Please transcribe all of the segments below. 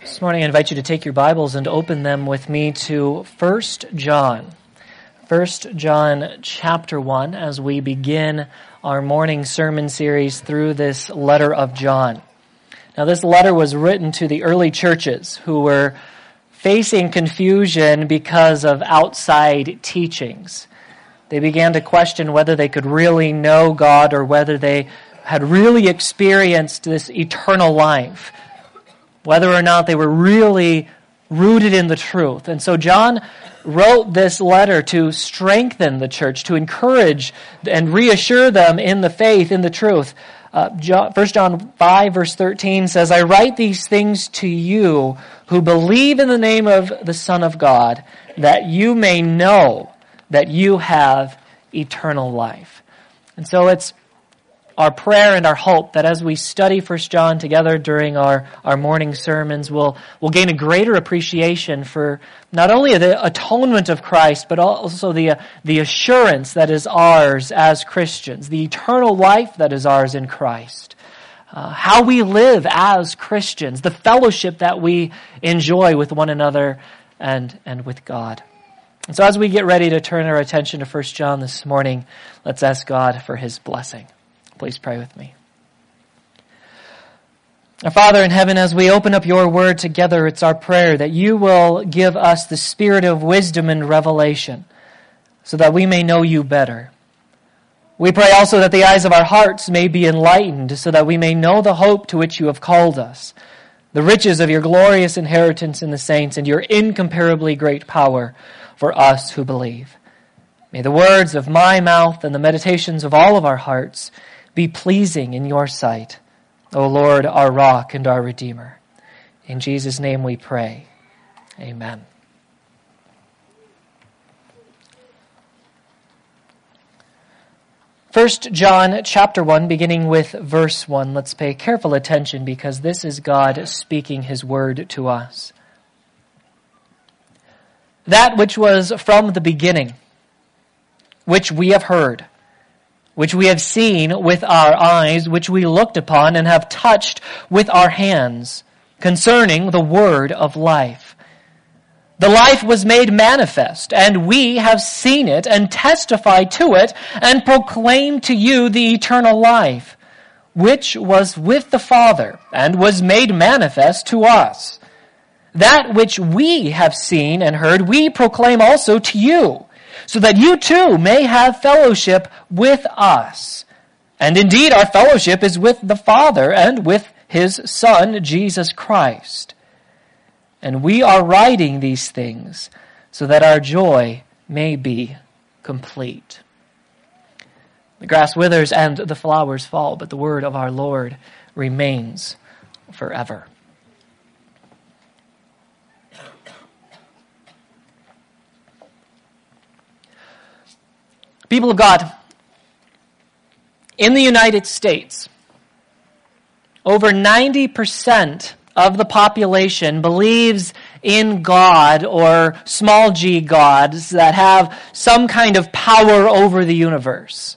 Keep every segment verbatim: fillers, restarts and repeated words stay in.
This morning I invite you to take your Bibles and open them with me to First John. First John chapter one as we begin our morning sermon series through this letter of John. Now this letter was written to the early churches who were facing confusion because of outside teachings. They began to question whether they could really know God or whether they had really experienced this eternal life, whether or not they were really rooted in the truth. And so John wrote this letter to strengthen the church, to encourage and reassure them in the faith, in the truth. Uh, John, First John five verse thirteen says, I write these things to you who believe in the name of the Son of God, that you may know that you have eternal life. And so it's our prayer and our hope that as we study First John together during our, our morning sermons, we'll, we'll gain a greater appreciation for not only the atonement of Christ, but also the, the assurance that is ours as Christians, the eternal life that is ours in Christ, uh, how we live as Christians, the fellowship that we enjoy with one another and, and with God. And so as we get ready to turn our attention to First John this morning, let's ask God for His blessing. Please pray with me. Our Father in heaven, as we open up your word together, it's our prayer that you will give us the spirit of wisdom and revelation so that we may know you better. We pray also that the eyes of our hearts may be enlightened so that we may know the hope to which you have called us, the riches of your glorious inheritance in the saints, and your incomparably great power for us who believe. May the words of my mouth and the meditations of all of our hearts be pleasing in your sight, O Lord, our rock and our redeemer. In Jesus' name we pray. Amen. First John chapter one, beginning with verse one. Let's pay careful attention because this is God speaking his word to us. That which was from the beginning, which we have heard, which we have seen with our eyes, which we looked upon and have touched with our hands, concerning the word of life. The life was made manifest, and we have seen it and testify to it and proclaim to you the eternal life, which was with the Father and was made manifest to us. That which we have seen and heard, we proclaim also to you, so that you too may have fellowship with us. And indeed, our fellowship is with the Father and with his Son, Jesus Christ. And we are writing these things so that our joy may be complete. The grass withers and the flowers fall, but the word of our Lord remains forever. People of God, in the United States, over ninety percent of the population believes in God or small g gods that have some kind of power over the universe.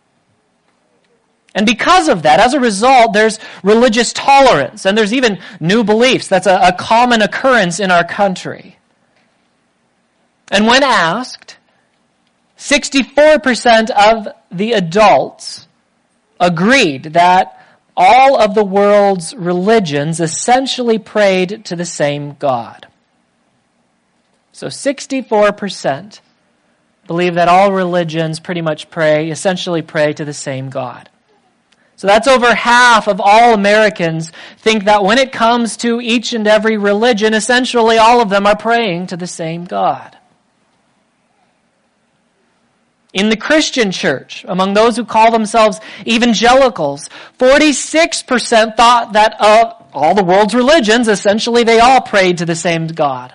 And because of that, as a result, there's religious tolerance and there's even new beliefs. That's a, a common occurrence in our country. And when asked, sixty-four percent of the adults agreed that all of the world's religions essentially prayed to the same God. So sixty-four percent believe that all religions pretty much pray, essentially pray to the same God. So that's over half of all Americans think that when it comes to each and every religion, essentially all of them are praying to the same God. In the Christian church, among those who call themselves evangelicals, forty-six percent thought that of all the world's religions, essentially they all prayed to the same God.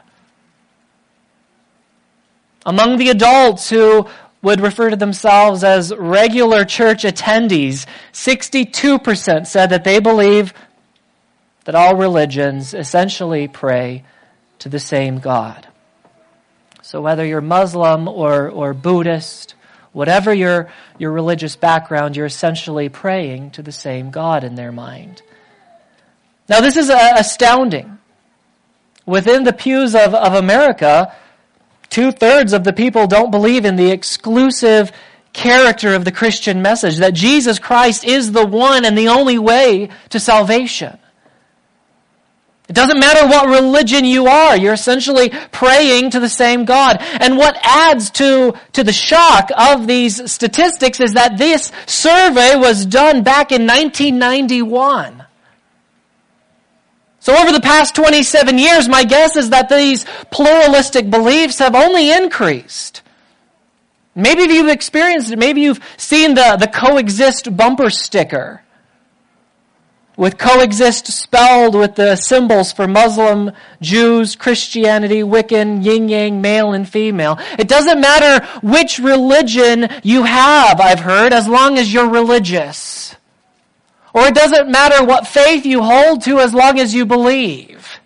Among the adults who would refer to themselves as regular church attendees, sixty-two percent said that they believe that all religions essentially pray to the same God. So whether you're Muslim or, or Buddhist, whatever your, your religious background, you're essentially praying to the same God in their mind. Now this is uh, astounding Within the pews of, of America, two-thirds of the people don't believe in the exclusive character of the Christian message, that Jesus Christ is the one and the only way to salvation. It doesn't matter what religion you are, you're essentially praying to the same God. And what adds to, to the shock of these statistics is that this survey was done back in nineteen ninety-one. So over the past twenty-seven years, my guess is that these pluralistic beliefs have only increased. Maybe you've experienced it. Maybe you've seen the, the coexist bumper sticker, with coexist spelled with the symbols for Muslim, Jews, Christianity, Wiccan, yin-yang, male and female. It doesn't matter which religion you have, I've heard, as long as you're religious. Or it doesn't matter what faith you hold to as long as you believe.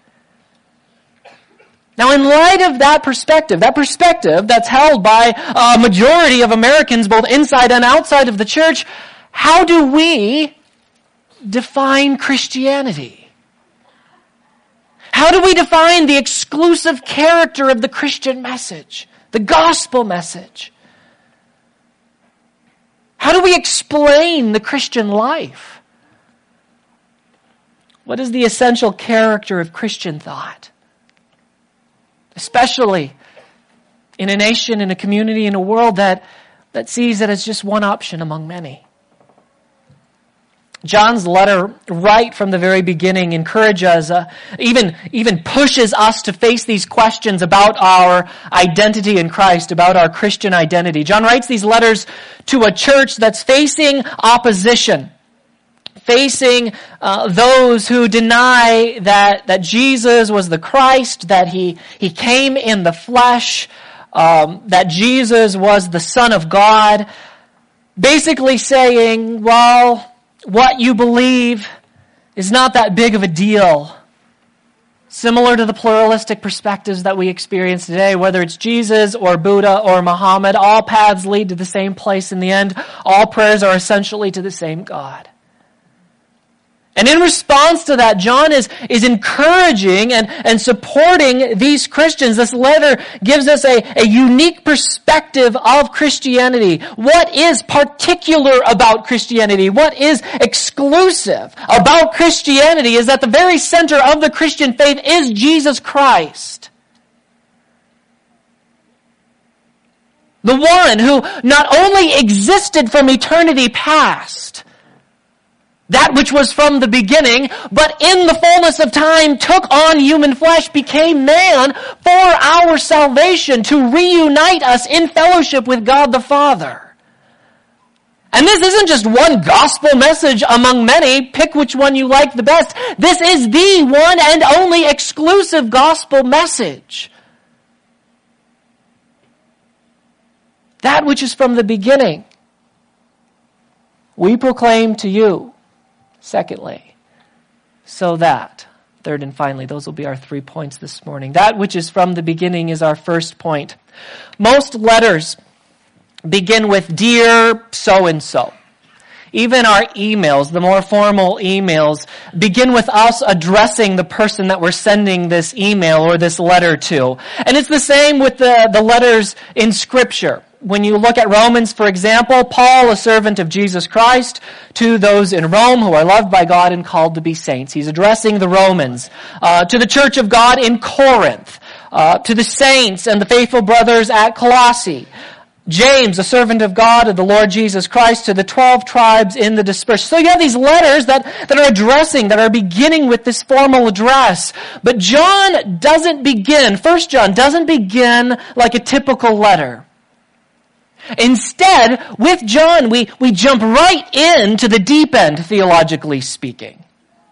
Now, in light of that perspective, that perspective that's held by a majority of Americans, both inside and outside of the church, how do we define Christianity? How do we define the exclusive character of the Christian message, the gospel message? How do we explain the Christian life? What is the essential character of Christian thought? Especially in a nation, in a community, in a world that, that sees it as just one option among many. John's letter, right from the very beginning, encourages, uh, even, even pushes us to face these questions about our identity in Christ, about our Christian identity. John writes these letters to a church that's facing opposition, facing uh, those who deny that, that Jesus was the Christ, that he, he came in the flesh, um, that Jesus was the Son of God, basically saying, well, what you believe is not that big of a deal. Similar to the pluralistic perspectives that we experience today, whether it's Jesus or Buddha or Muhammad, all paths lead to the same place in the end. All prayers are essentially to the same God. And in response to that, John is, is encouraging and, and supporting these Christians. This letter gives us a, a unique perspective of Christianity. What is particular about Christianity? What is exclusive about Christianity is that the very center of the Christian faith is Jesus Christ. The one who not only existed from eternity past, that which was from the beginning, but in the fullness of time took on human flesh, became man for our salvation, to reunite us in fellowship with God the Father. And this isn't just one gospel message among many. Pick which one you like the best. This is the one and only exclusive gospel message. That which is from the beginning, we proclaim to you. Secondly, so that, third and finally, those will be our three points this morning. That which is from the beginning is our first point. Most letters begin with dear so-and-so. Even our emails, the more formal emails, begin with us addressing the person that we're sending this email or this letter to. And it's the same with the, the letters in Scripture. When you look at Romans, for example, Paul, a servant of Jesus Christ, to those in Rome who are loved by God and called to be saints. He's addressing the Romans. Uh, to the church of God in Corinth. Uh, to the saints and the faithful brothers at Colossae. James, a servant of God, of the Lord Jesus Christ, to the twelve tribes in the dispersed. So you have these letters that, that are addressing, that are beginning with this formal address. But John doesn't begin, First John doesn't begin like a typical letter. Instead, with John, we, we jump right into the deep end, theologically speaking.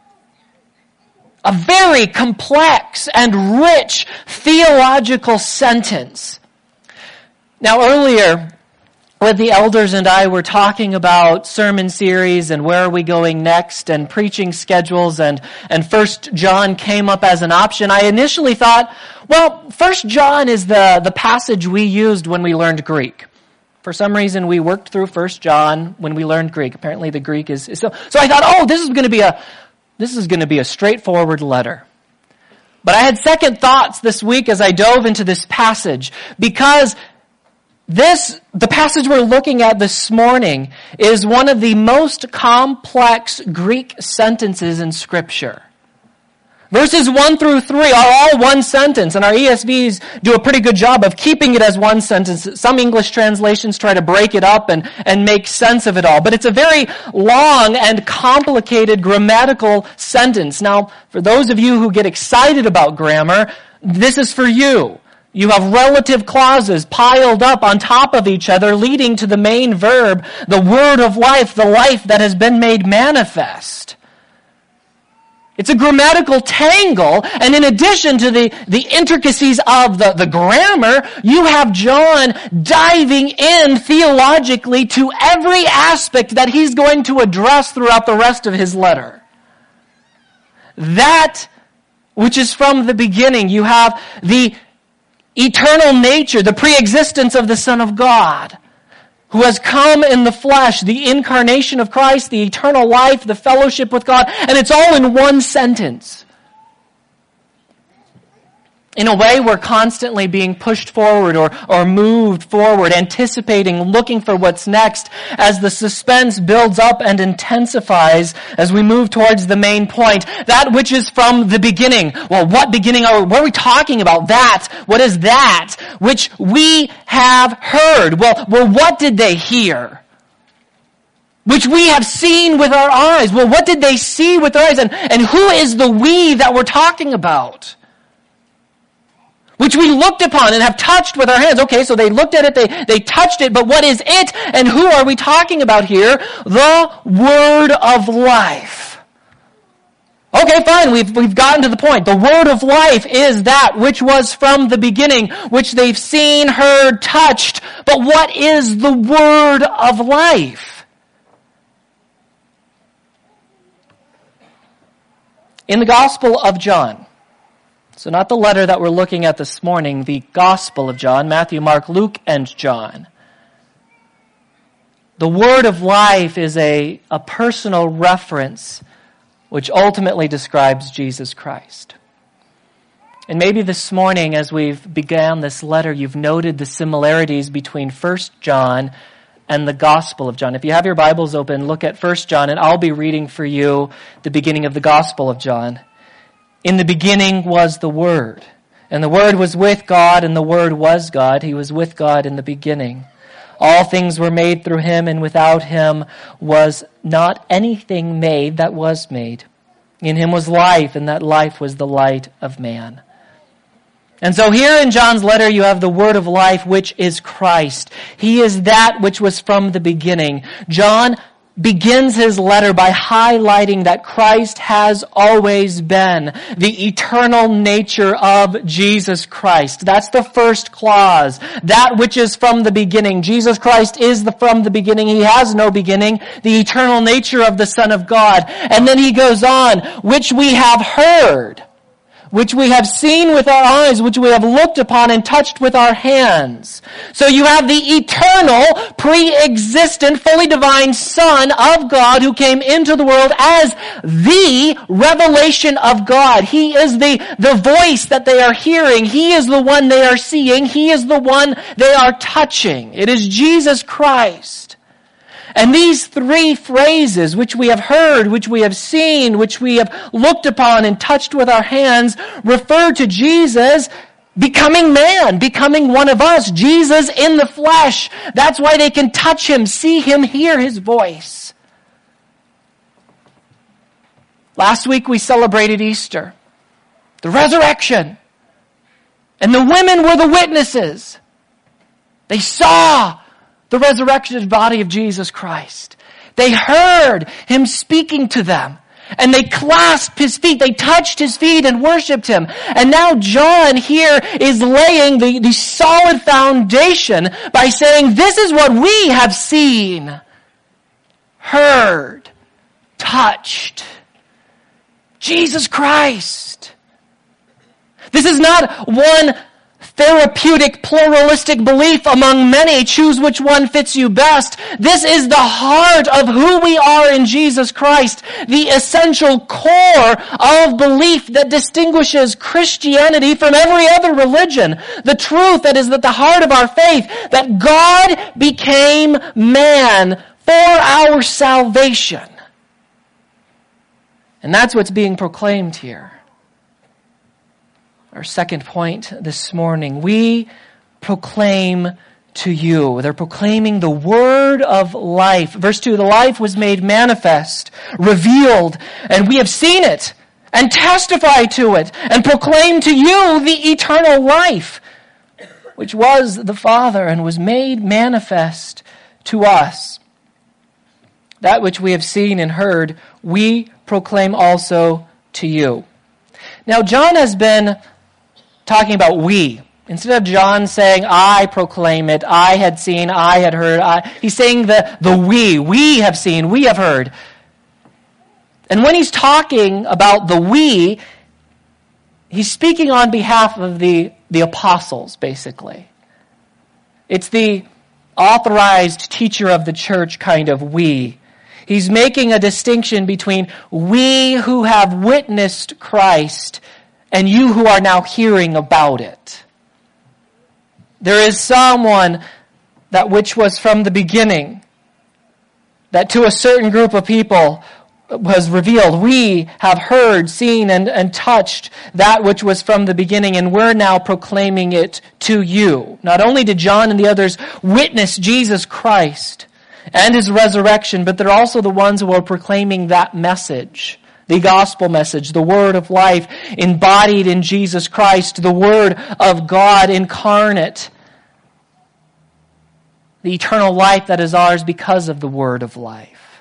A very complex and rich theological sentence. Now, earlier, when the elders and I were talking about sermon series and where are we going next and preaching schedules, and, and First John came up as an option, I initially thought, well, First John is the, the passage we used when we learned Greek. For some reason, we worked through First John when we learned Greek. Apparently, the Greek is, is so. So I thought, oh, this is going to be a this is going to be a straightforward letter. But I had second thoughts this week as I dove into this passage, because this, the passage we're looking at this morning, is one of the most complex Greek sentences in Scripture. Verses one through three are all one sentence, and our E S Vs do a pretty good job of keeping it as one sentence. Some English translations try to break it up and, and make sense of it all. But it's a very long and complicated grammatical sentence. Now, for those of you who get excited about grammar, this is for you. You have relative clauses piled up on top of each other, leading to the main verb, the word of life, the life that has been made manifest. It's a grammatical tangle, and in addition to the, the intricacies of the, the grammar, you have John diving in theologically to every aspect that he's going to address throughout the rest of his letter. That which is from the beginning. You have the eternal nature, the preexistence of the Son of God, who has come in the flesh, the incarnation of Christ, the eternal life, the fellowship with God, and it's all in one sentence. In a way, we're constantly being pushed forward or, or moved forward, anticipating, looking for what's next as the suspense builds up and intensifies as we move towards the main point. That which is from the beginning. Well, what beginning are we, what are we talking about? That. What is that? Which we have heard. Well, well, what did they hear? Which we have seen with our eyes. Well, what did they see with their eyes? And, and who is the we that we're talking about? Which we looked upon and have touched with our hands. Okay, so they looked at it, they, they touched it, but what is it? And who are we talking about here? The Word of Life. Okay, fine, we've, we've gotten to the point. The Word of Life is that which was from the beginning, which they've seen, heard, touched. But what is the Word of Life? In the Gospel of John, so not the letter that we're looking at this morning, the Gospel of John, Matthew, Mark, Luke, and John. The word of life is a, a personal reference which ultimately describes Jesus Christ. And maybe this morning as we've began this letter, you've noted the similarities between First John and the Gospel of John. If you have your Bibles open, look at First John, and I'll be reading for you the beginning of the Gospel of John. In the beginning was the Word, and the Word was with God, and the Word was God. He was with God in the beginning. All things were made through him, and without him was not anything made that was made. In him was life, and that life was the light of man. And so here in John's letter you have the word of life, which is Christ. He is that which was from the beginning. John begins his letter by highlighting that Christ has always been the eternal nature of Jesus Christ. That's the first clause. That which is from the beginning. Jesus Christ is the from the beginning. He has no beginning. The eternal nature of the Son of God. And then he goes on, which we have heard, which we have seen with our eyes, which we have looked upon and touched with our hands. So you have the eternal, pre-existent, fully divine Son of God who came into the world as the revelation of God. He is the, the voice that they are hearing. He is the one they are seeing. He is the one they are touching. It is Jesus Christ. And these three phrases, which we have heard, which we have seen, which we have looked upon and touched with our hands, refer to Jesus becoming man, becoming one of us, Jesus in the flesh. That's why they can touch him, see him, hear his voice. Last week we celebrated Easter, the resurrection. And the women were the witnesses. They saw the resurrected body of Jesus Christ. They heard him speaking to them. And they clasped his feet. They touched his feet and worshiped him. And now John here is laying the, the solid foundation by saying, this is what we have seen, heard, touched. Jesus Christ. This is not one therapeutic, pluralistic belief among many. Choose which one fits you best. This is the heart of who we are in Jesus Christ, the essential core of belief that distinguishes Christianity from every other religion. The truth that is at the heart of our faith, that God became man for our salvation. And that's what's being proclaimed here. Our second point this morning, we proclaim to you. They're proclaiming the word of life. Verse two, the life was made manifest, revealed, and we have seen it, and testify to it, and proclaim to you the eternal life, which was the Father, and was made manifest to us. That which we have seen and heard, we proclaim also to you. Now, John has been talking about we. Instead of John saying, I proclaim it, I had seen, I had heard, I, he's saying the, the we. We have seen, we have heard. And when he's talking about the we, he's speaking on behalf of the, the apostles, basically. It's the authorized teacher of the church kind of we. He's making a distinction between we who have witnessed Christ and you who are now hearing about it. There is someone that which was from the beginning, that to a certain group of people was revealed. We have heard, seen, and, and touched that which was from the beginning, and we're now proclaiming it to you. Not only did John and the others witness Jesus Christ and his resurrection, but they're also the ones who are proclaiming that message. The gospel message, the word of life embodied in Jesus Christ, the word of God incarnate, the eternal life that is ours because of the word of life.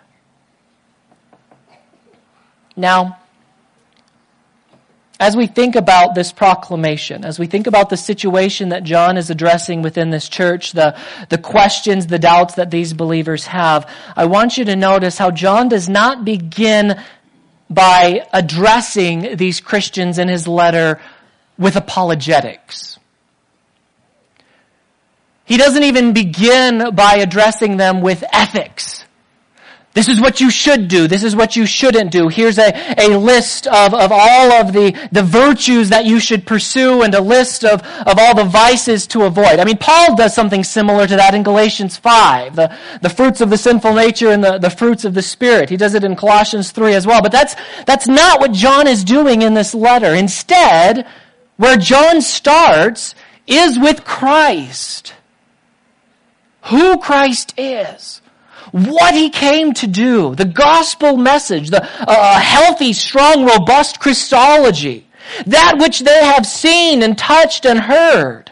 Now, as we think about this proclamation, as we think about the situation that John is addressing within this church, the, the questions, the doubts that these believers have, I want you to notice how John does not begin by addressing these Christians in his letter with apologetics. He doesn't even begin by addressing them with ethics. This is what you should do. This is what you shouldn't do. Here's a, a list of, of all of the, the virtues that you should pursue and a list of, of all the vices to avoid. I mean, Paul does something similar to that in Galatians five. The, the fruits of the sinful nature and the, the fruits of the Spirit. He does it in Colossians three as well. But that's, that's not what John is doing in this letter. Instead, where John starts is with Christ. Who Christ is. What he came to do, the gospel message, the uh, healthy, strong, robust Christology, that which they have seen and touched and heard.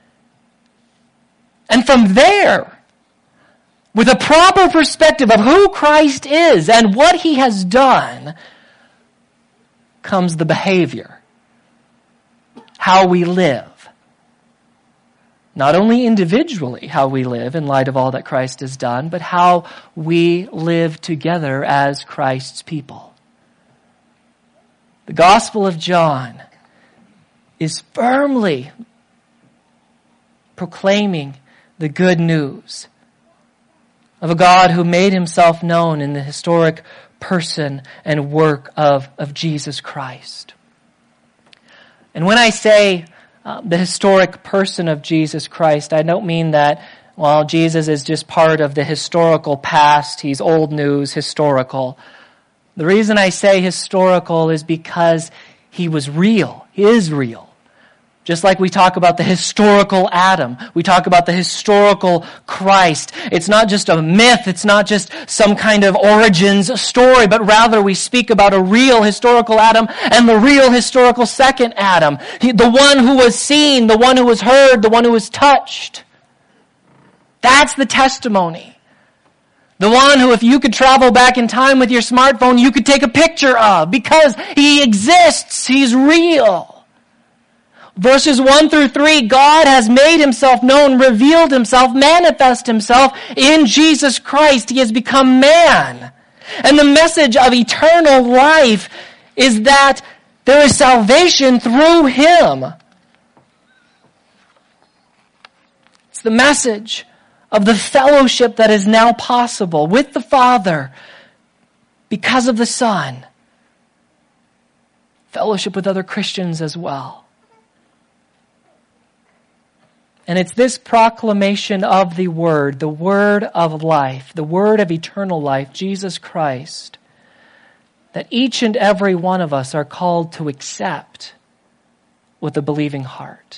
And from there, with a proper perspective of who Christ is and what he has done, comes the behavior, how we live. Not only individually how we live in light of all that Christ has done, but how we live together as Christ's people. The Gospel of John is firmly proclaiming the good news of a God who made himself known in the historic person and work of, of Jesus Christ. And when I say Uh, the historic person of Jesus Christ, I don't mean that, well, Jesus is just part of the historical past. He's old news, historical. The reason I say historical is because he was real. He is real. Just like we talk about the historical Adam. We talk about the historical Christ. It's not just a myth. It's not just some kind of origins story, but rather we speak about a real historical Adam and the real historical second Adam. He, the one who was seen, the one who was heard, the one who was touched. That's the testimony. The one who, if you could travel back in time with your smartphone, you could take a picture of because he exists. He's real. Verses one through three, God has made himself known, revealed himself, manifest himself in Jesus Christ. He has become man. And the message of eternal life is that there is salvation through him. the message of the fellowship that is now possible with the Father because of the Son. Fellowship with other Christians as well. And it's this proclamation of the Word, the Word of life, the Word of eternal life, Jesus Christ, that each and every one of us are called to accept with a believing heart.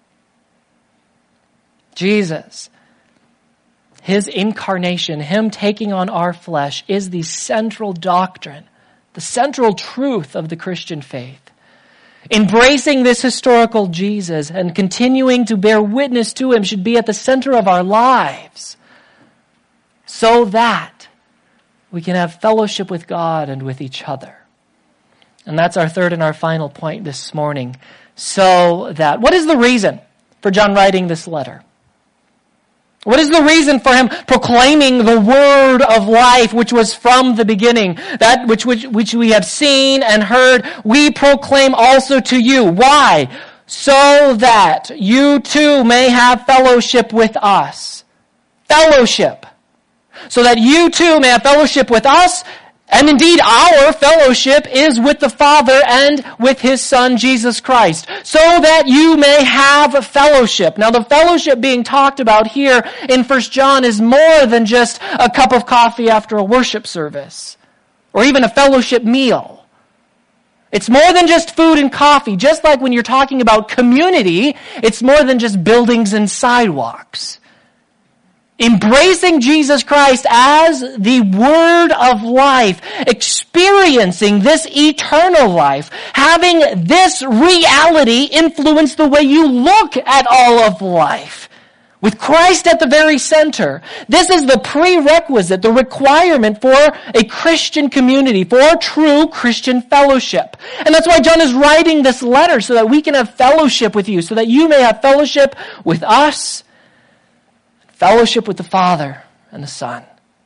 Jesus, His incarnation, Him taking on our flesh, is the central doctrine, the central truth of the Christian faith. Embracing this historical Jesus and continuing to bear witness to Him should be at the center of our lives, so that we can have fellowship with God and with each other. And that's our third and our final point this morning. So that, what is the reason for John writing this letter? What is the reason for him proclaiming the word of life which was from the beginning? That which, which, which we have seen and heard, we proclaim also to you. Why? So that you too may have fellowship with us. Fellowship. So that you too may have fellowship with us. And indeed, our fellowship is with the Father and with His Son, Jesus Christ, so that you may have fellowship. Now, the fellowship being talked about here in First John is more than just a cup of coffee after a worship service, or even a fellowship meal. It's more than just food and coffee. Just like when you're talking about community, it's more than just buildings and sidewalks. Embracing Jesus Christ as the Word of life, experiencing this eternal life, having this reality influence the way you look at all of life, with Christ at the very center. This is the prerequisite, the requirement for a Christian community, for true Christian fellowship. And that's why John is writing this letter, so that we can have fellowship with you, so that you may have fellowship with us, fellowship with the Father and the Son.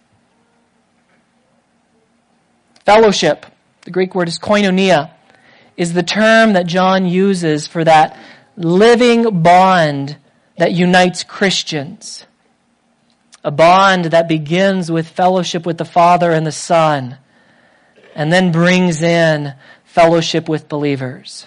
Fellowship, the Greek word is koinonia, is the term that John uses for that living bond that unites Christians. A bond that begins with fellowship with the Father and the Son, and then brings in fellowship with believers.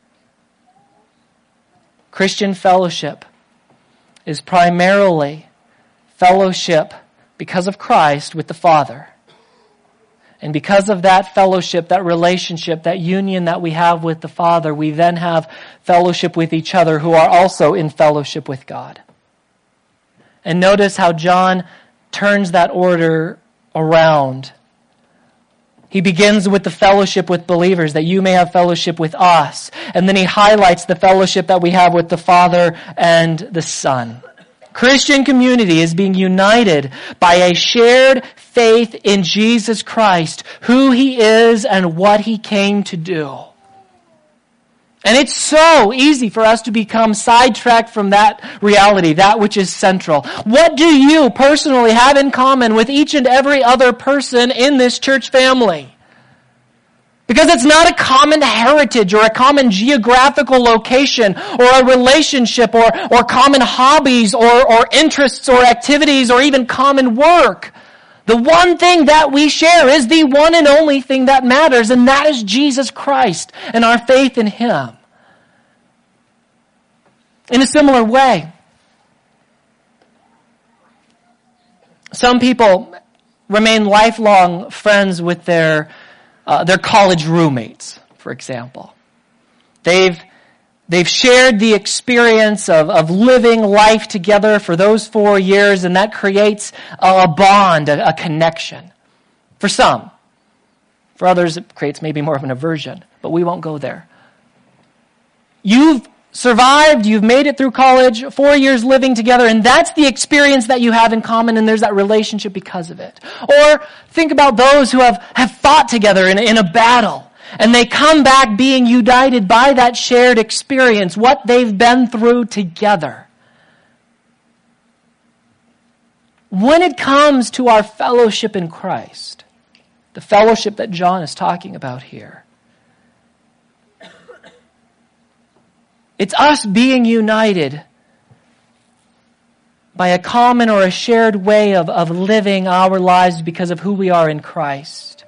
Christian fellowship is primarily fellowship because of Christ with the Father. And because of that fellowship, that relationship, that union that we have with the Father, we then have fellowship with each other who are also in fellowship with God. And notice how John turns that order around. He begins with the fellowship with believers, that you may have fellowship with us. And then he highlights the fellowship that we have with the Father and the Son. Christian community is being united by a shared faith in Jesus Christ, who He is and what He came to do. And it's so easy for us to become sidetracked from that reality, that which is central. What do you personally have in common with each and every other person in this church family? Because it's not a common heritage or a common geographical location or a relationship or, or common hobbies or, or interests or activities or even common work. The one thing that we share is the one and only thing that matters, and that is Jesus Christ and our faith in Him. In a similar way, some people remain lifelong friends with their Uh, their college roommates, for example. They've, they've shared the experience of, of living life together for those four years, and that creates a, a bond, a, a connection. For some. For others, it creates maybe more of an aversion, but we won't go there. You've survived, you've made it through college, four years living together, and that's the experience that you have in common, and there's that relationship because of it. Or think about those who have, have fought together in, in a battle, and they come back being united by that shared experience, what they've been through together. When it comes to our fellowship in Christ, the fellowship that John is talking about here, it's us being united by a common or a shared way of, of living our lives because of who we are in Christ.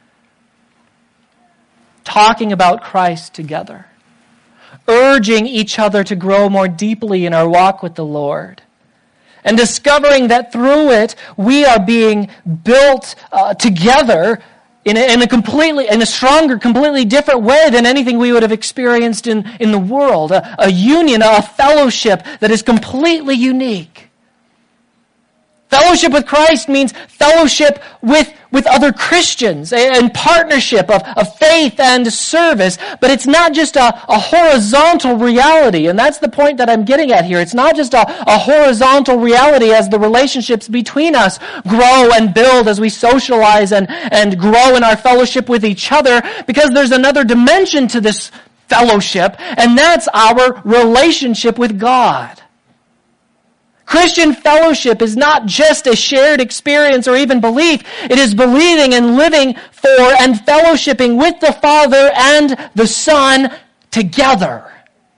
Talking about Christ together. Urging each other to grow more deeply in our walk with the Lord. And discovering that through it, we are being built uh, together in a, in a completely, in a stronger, completely different way than anything we would have experienced in, in the world. A, a union, a fellowship that is completely unique. Fellowship with Christ means fellowship with, with other Christians and partnership of, of faith and service. But it's not just a, a horizontal reality. And that's the point that I'm getting at here. It's not just a, a horizontal reality as the relationships between us grow and build as we socialize and, and grow in our fellowship with each other. Because there's another dimension to this fellowship, and that's our relationship with God. Christian fellowship is not just a shared experience or even belief. It is believing and living for and fellowshipping with the Father and the Son together.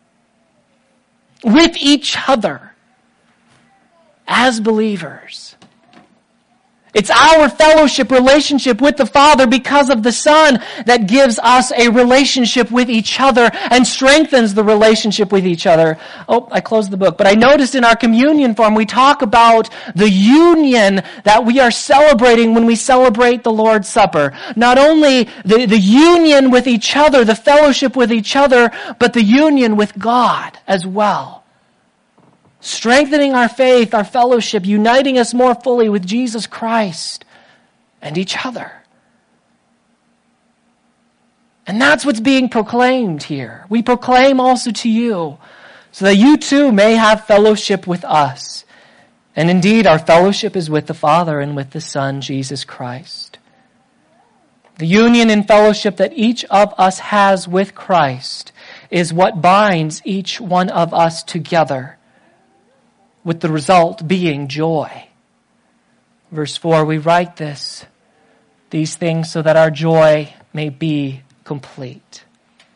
With each other. As believers. It's our fellowship relationship with the Father because of the Son that gives us a relationship with each other and strengthens the relationship with each other. Oh, I closed the book. But I noticed in our communion form we talk about the union that we are celebrating when we celebrate the Lord's Supper. Not only the, the union with each other, the fellowship with each other, but the union with God as well. Strengthening our faith, our fellowship, uniting us more fully with Jesus Christ and each other. And that's what's being proclaimed here. We proclaim also to you, so that you too may have fellowship with us. And indeed, our fellowship is with the Father and with the Son, Jesus Christ. The union and fellowship that each of us has with Christ is what binds each one of us together, with the result being joy. Verse four, we write this, these things so that our joy may be complete.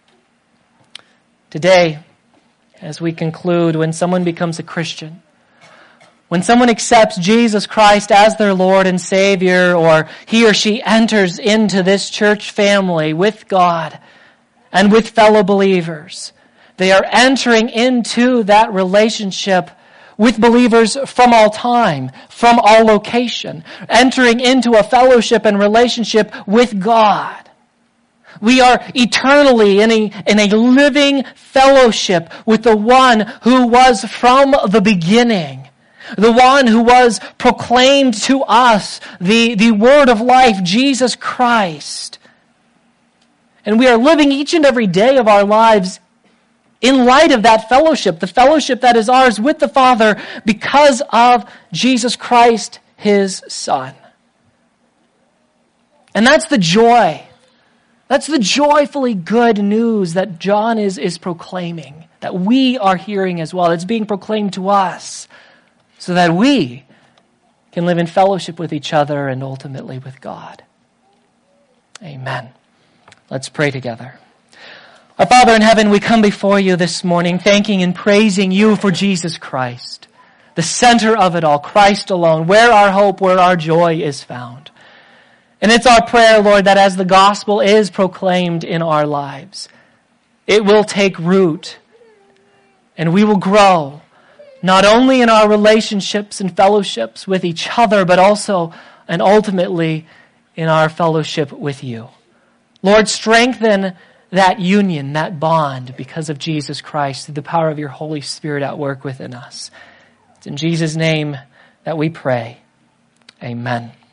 Today, as we conclude, when someone becomes a Christian, when someone accepts Jesus Christ as their Lord and Savior, or he or she enters into this church family with God and with fellow believers, they are entering into that relationship with believers from all time, from all location, entering into a fellowship and relationship with God. We are eternally in a, in a living fellowship with the one who was from the beginning, the one who was proclaimed to us, the, the word of life, Jesus Christ. And we are living each and every day of our lives in light of that fellowship, the fellowship that is ours with the Father because of Jesus Christ, His Son. And that's the joy. That's the joyfully good news that John is, is proclaiming, that we are hearing as well. It's being proclaimed to us so that we can live in fellowship with each other and ultimately with God. Amen. Let's pray together. Our Father in heaven, we come before you this morning thanking and praising you for Jesus Christ, the center of it all, Christ alone, where our hope, where our joy is found. And it's our prayer, Lord, that as the gospel is proclaimed in our lives, it will take root and we will grow, not only in our relationships and fellowships with each other, but also and ultimately in our fellowship with you. Lord, strengthen that union, that bond, because of Jesus Christ, through the power of your Holy Spirit at work within us. It's in Jesus' name that we pray. Amen.